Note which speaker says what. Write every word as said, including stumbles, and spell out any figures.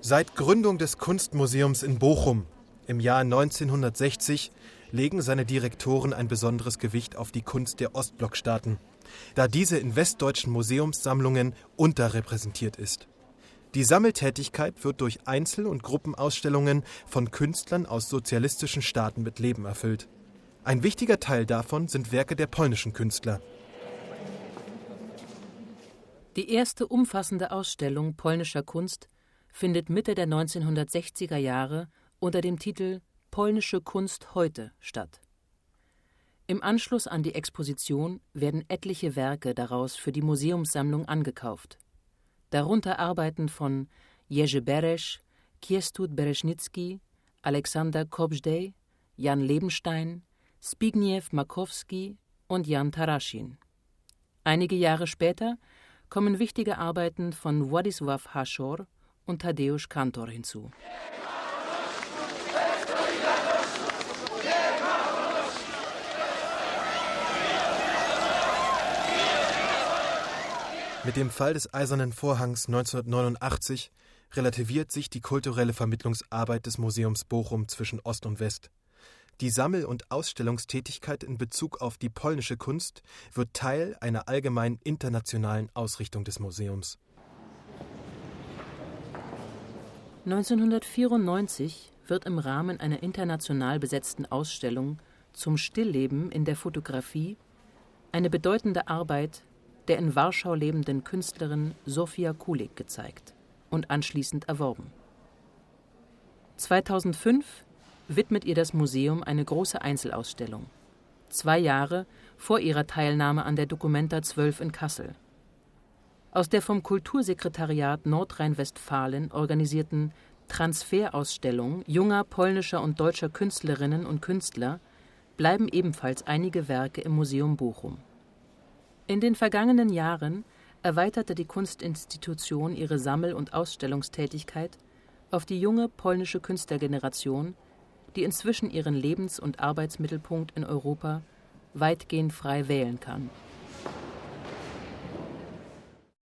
Speaker 1: Seit Gründung des Kunstmuseums in Bochum im Jahr neunzehnhundertsechzig legen seine Direktoren ein besonderes Gewicht auf die Kunst der Ostblockstaaten, da diese in westdeutschen Museumssammlungen unterrepräsentiert ist. Die Sammeltätigkeit wird durch Einzel- und Gruppenausstellungen von Künstlern aus sozialistischen Staaten mit Leben erfüllt. Ein wichtiger Teil davon sind Werke der polnischen Künstler.
Speaker 2: Die erste umfassende Ausstellung polnischer Kunst findet Mitte der neunzehnhundertsechziger Jahre unter dem Titel »Polnische Kunst heute« statt. Im Anschluss an die Exposition werden etliche Werke daraus für die Museumssammlung angekauft. Darunter Arbeiten von Jerzy Beresch, Kiestud Bereschnicki, Aleksander Kobzdej, Jan Lebenstein, Zbigniew Makowski und Jan Taraschin. Einige Jahre später kommen wichtige Arbeiten von Władysław Haszor und Tadeusz Kantor hinzu.
Speaker 1: Mit dem Fall des Eisernen Vorhangs neunzehnhundertneunundachtzig relativiert sich die kulturelle Vermittlungsarbeit des Museums Bochum zwischen Ost und West. Die Sammel- und Ausstellungstätigkeit in Bezug auf die polnische Kunst wird Teil einer allgemein internationalen Ausrichtung des Museums.
Speaker 2: neunzehnhundertvierundneunzig wird im Rahmen einer international besetzten Ausstellung zum Stillleben in der Fotografie eine bedeutende Arbeit der in Warschau lebenden Künstlerin Zofia Kulik gezeigt und anschließend erworben. zweitausendfünf widmet ihr das Museum eine große Einzelausstellung, zwei Jahre vor ihrer Teilnahme an der Documenta zwölf in Kassel. Aus der vom Kultursekretariat Nordrhein-Westfalen organisierten Transferausstellung junger polnischer und deutscher Künstlerinnen und Künstler bleiben ebenfalls einige Werke im Museum Bochum. In den vergangenen Jahren erweiterte die Kunstinstitution ihre Sammel- und Ausstellungstätigkeit auf die junge polnische Künstlergeneration, die inzwischen ihren Lebens- und Arbeitsmittelpunkt in Europa weitgehend frei wählen kann.